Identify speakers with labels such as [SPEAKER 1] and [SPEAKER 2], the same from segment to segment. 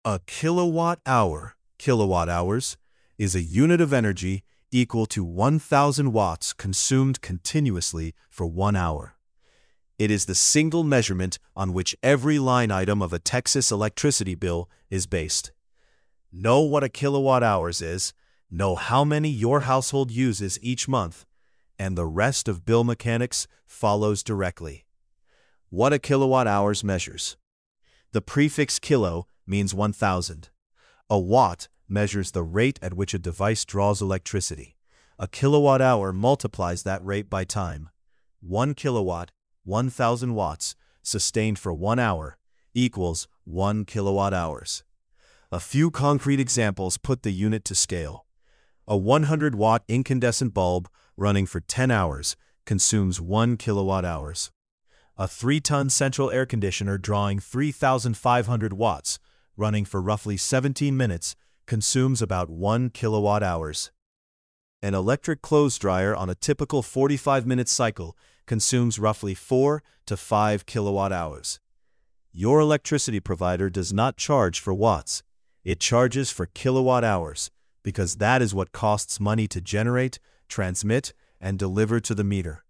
[SPEAKER 1] A kilowatt hours, is a unit of energy equal to 1,000 watts consumed continuously for 1 hour. It is the single measurement on which every line item of a Texas electricity bill is based. Know what a kilowatt hours is, know how many your household uses each month, and the rest of bill mechanics follows directly. What a kilowatt hours measures. The prefix kilo means 1,000. A watt measures the rate at which a device draws electricity. A kilowatt hour multiplies that rate by time. 1 kilowatt, 1,000 watts, sustained for 1 hour, equals 1 kilowatt hours. A few concrete examples put the unit to scale. A 100-watt incandescent bulb running for 10 hours consumes 1 kilowatt hours. A 3-ton central air conditioner drawing 3,500 watts, running for roughly 17 minutes, consumes about 1 kilowatt hours. An electric clothes dryer on a typical 45-minute cycle consumes roughly 4 to 5 kilowatt hours. Your electricity provider does not charge for watts. It charges for kilowatt hours, because that is what costs money to generate, transmit, and deliver to the meter.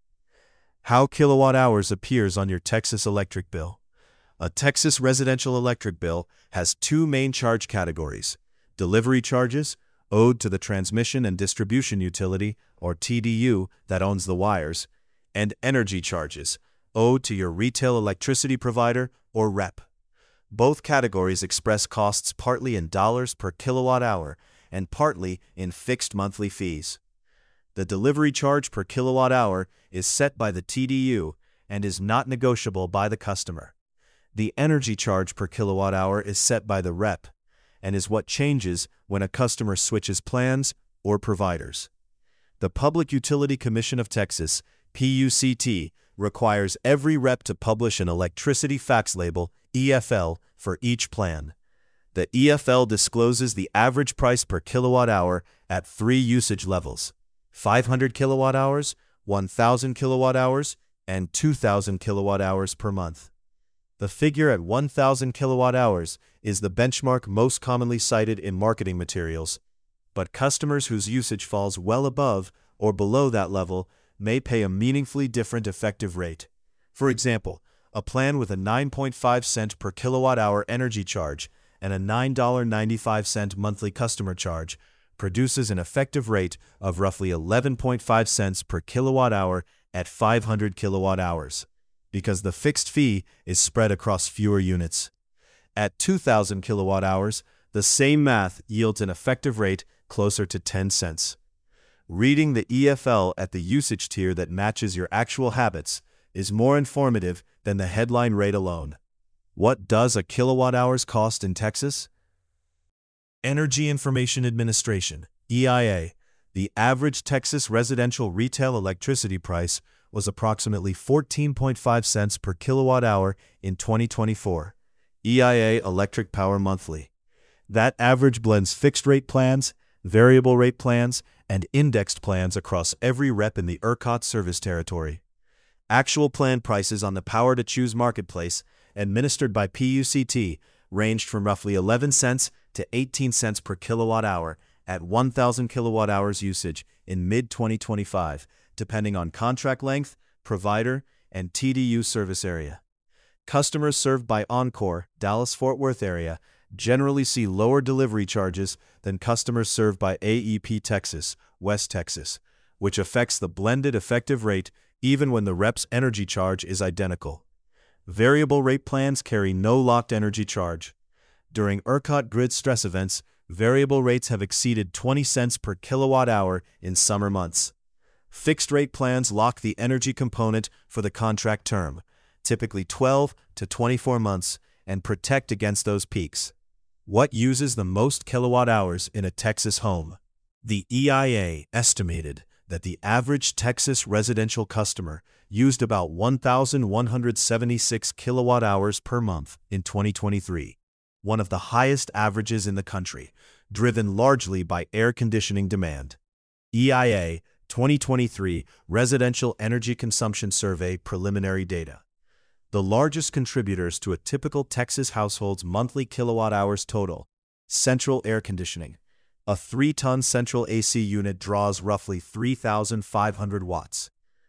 [SPEAKER 1] How kilowatt hours appears on your Texas electric bill. A Texas residential electric bill has 2 main charge categories: delivery charges, owed to the transmission and distribution utility, or TDU, that owns the wires, and energy charges, owed to your retail electricity provider, or REP. Both categories express costs partly in dollars per kilowatt hour and partly in fixed monthly fees. The delivery charge per kilowatt hour is set by the TDU and is not negotiable by the customer. The energy charge per kilowatt hour is set by the REP and is what changes when a customer switches plans or providers. The Public Utility Commission of Texas, PUCT, requires every REP to publish an electricity fax label, EFL, for each plan. The EFL discloses the average price per kilowatt hour at 3 usage levels: 500 kilowatt hours, 1,000 kilowatt hours, and 2,000 kilowatt hours per month. The figure at 1,000 kilowatt hours is the benchmark most commonly cited in marketing materials, but customers whose usage falls well above or below that level may pay a meaningfully different effective rate. For example, a plan with a 9.5 cent per kilowatt hour energy charge and a $9.95 monthly customer charge produces an effective rate of roughly 11.5 cents per kilowatt hour at 500 kilowatt hours, because the fixed fee is spread across fewer units. At 2,000 kilowatt hours, the same math yields an effective rate closer to 10 cents. Reading the EFL at the usage tier that matches your actual habits is more informative than the headline rate alone. What does a kilowatt hours cost in Texas? Energy Information Administration, EIA. The average Texas residential retail electricity price was approximately 14.5 cents per kilowatt hour in 2024. EIA Electric Power Monthly. That average blends fixed-rate plans, variable rate plans, and indexed plans across every REP in the ERCOT service territory. Actual plan prices on the Power to Choose marketplace, administered by PUCT, ranged from roughly 11 cents to 18 cents per kilowatt hour at 1,000 kilowatt hours usage in mid-2025, depending on contract length, provider, and TDU service area. Customers served by Encore, Dallas-Fort Worth area, generally see lower delivery charges than customers served by AEP Texas, West Texas, which affects the blended effective rate even when the REP's energy charge is identical. Variable rate plans carry no locked energy charge. During ERCOT grid stress events, variable rates have exceeded 20 cents per kilowatt hour in summer months. Fixed-rate plans lock the energy component for the contract term, typically 12 to 24 months, and protect against those peaks. What uses the most kilowatt hours in a Texas home? The EIA estimated that the average Texas residential customer used about 1,176 kilowatt hours per month in 2023, one of the highest averages in the country, driven largely by air conditioning demand. EIA 2023 Residential Energy Consumption Survey preliminary data. The largest contributors to a typical Texas household's monthly kilowatt-hours total: central air conditioning. A 3-ton central AC unit draws roughly 3,500 watts.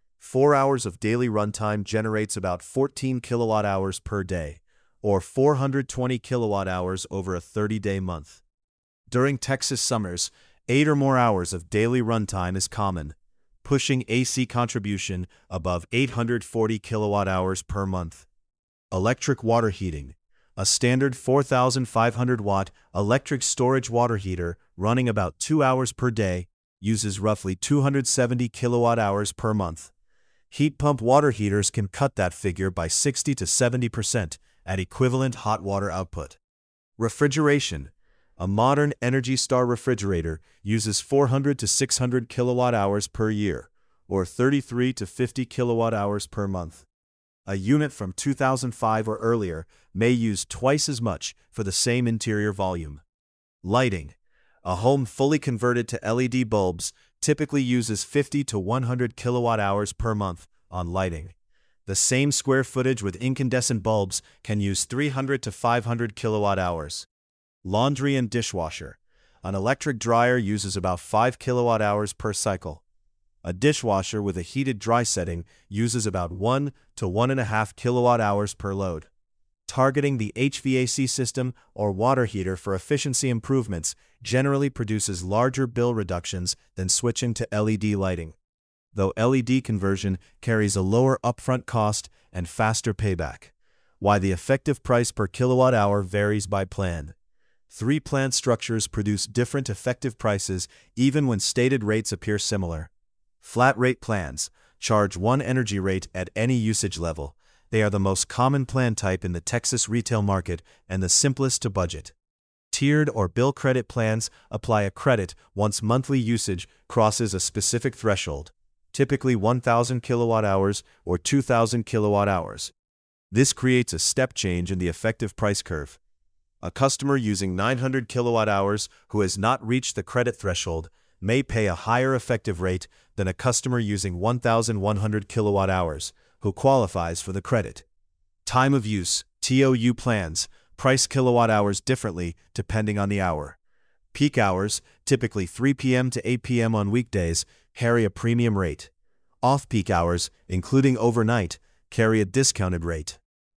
[SPEAKER 1] 4 hours of daily runtime generates about 14 kilowatt-hours per day, or 420 kilowatt-hours over a 30-day month. During Texas summers, 8 or more hours of daily runtime is common, pushing AC contribution above 840 kilowatt-hours per month. Electric water heating. A standard 4,500-watt electric storage water heater running about 2 hours per day uses roughly 270 kilowatt-hours per month. Heat pump water heaters can cut that figure by 60 to 70% at equivalent hot water output. Refrigeration. A modern Energy Star refrigerator uses 400 to 600 kilowatt-hours per year, or 33 to 50 kilowatt-hours per month. A unit from 2005 or earlier may use twice as much for the same interior volume. Lighting. A home fully converted to LED bulbs typically uses 50 to 100 kilowatt-hours per month on lighting. The same square footage with incandescent bulbs can use 300 to 500 kilowatt-hours. Laundry and dishwasher. An electric dryer uses about 5 kilowatt-hours per cycle. A dishwasher with a heated dry setting uses about 1 to 1.5 kilowatt-hours per load. Targeting the HVAC system or water heater for efficiency improvements generally produces larger bill reductions than switching to LED lighting, though LED conversion carries a lower upfront cost and faster payback. Why the effective price per kilowatt-hour varies by plan. 3 plan structures produce different effective prices even when stated rates appear similar. Flat rate plans charge one energy rate at any usage level. They are the most common plan type in the Texas retail market and the simplest to budget. Tiered or bill credit plans apply a credit once monthly usage crosses a specific threshold, typically 1,000 kilowatt-hours or 2,000 kilowatt-hours. This creates a step change in the effective price curve. A customer using 900 kilowatt-hours who has not reached the credit threshold may pay a higher effective rate than a customer using 1,100 kilowatt-hours who qualifies for the credit. Time of use. TOU plans price kilowatt-hours differently depending on the hour. Peak hours, typically 3 p.m. to 8 p.m. on weekdays, carry a premium rate. Off-peak hours, including overnight, carry a discounted rate.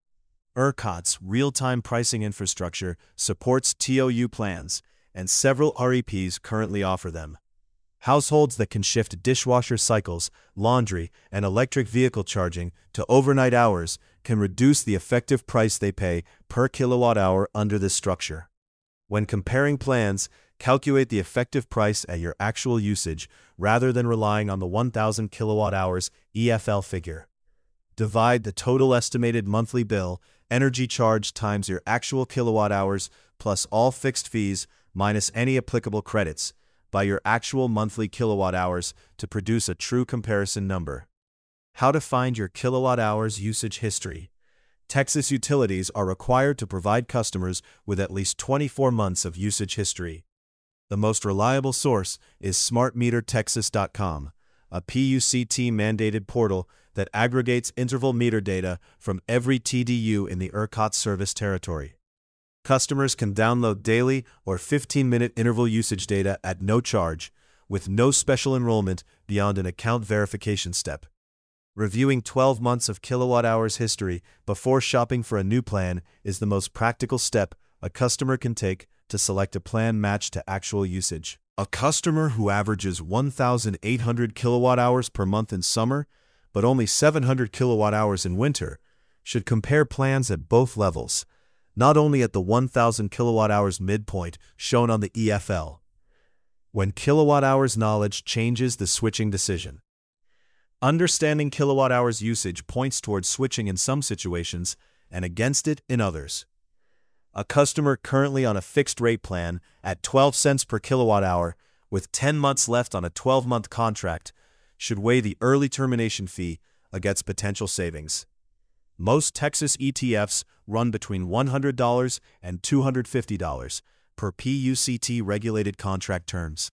[SPEAKER 1] ERCOT's real-time pricing infrastructure supports TOU plans, and several REPs currently offer them. Households that can shift dishwasher cycles, laundry, and electric vehicle charging to overnight hours can reduce the effective price they pay per kilowatt-hour under this structure. When comparing plans, calculate the effective price at your actual usage rather than relying on the 1,000 kilowatt-hours EFL figure. Divide the total estimated monthly bill, energy charge times your actual kilowatt-hours plus all fixed fees minus any applicable credits by your actual monthly kilowatt-hours to produce a true comparison number. How to find your kilowatt-hours usage history. Texas utilities are required to provide customers with at least 24 months of usage history. The most reliable source is smartmetertexas.com, a PUCT-mandated portal that aggregates interval meter data from every TDU in the ERCOT service territory. Customers can download daily or 15-minute interval usage data at no charge, with no special enrollment beyond an account verification step. Reviewing 12 months of kilowatt-hours history before shopping for a new plan is the most practical step a customer can take to select a plan matched to actual usage. A customer who averages 1,800 kilowatt-hours per month in summer, but only 700 kilowatt-hours in winter, should compare plans at both levels, not only at the 1,000 kilowatt-hours midpoint shown on the EFL. When kilowatt-hours knowledge changes the switching decision. Understanding kilowatt-hours usage points towards switching in some situations and against it in others. A customer currently on a fixed-rate plan at 12 cents per kilowatt-hour with 10 months left on a 12-month contract should weigh the early termination fee against potential savings. Most Texas ETFs run between $100 and $250 per PUCT regulated contract terms.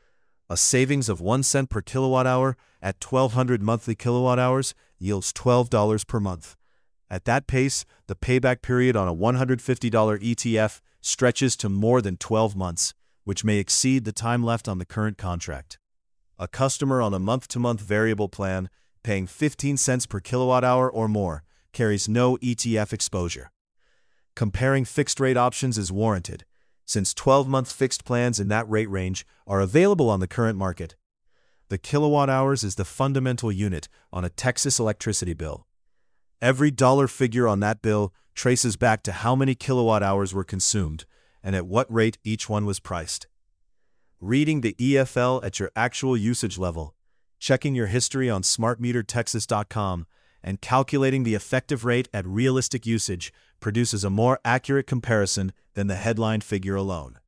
[SPEAKER 1] A savings of 1 cent per kilowatt-hour at 1,200 monthly kilowatt-hours yields $12 per month. At that pace, the payback period on a $150 ETF stretches to more than 12 months, which may exceed the time left on the current contract. A customer on a month-to-month variable plan, paying 15 cents per kilowatt-hour or more, carries no ETF exposure. Comparing fixed-rate options is warranted, since 12-month fixed plans in that rate range are available on the current market. The kilowatt-hours is the fundamental unit on a Texas electricity bill. Every dollar figure on that bill traces back to how many kilowatt-hours were consumed and at what rate each one was priced. Reading the EFL at your actual usage level, checking your history on smartmetertexas.com, and calculating the effective rate at realistic usage produces a more accurate comparison than the headline figure alone.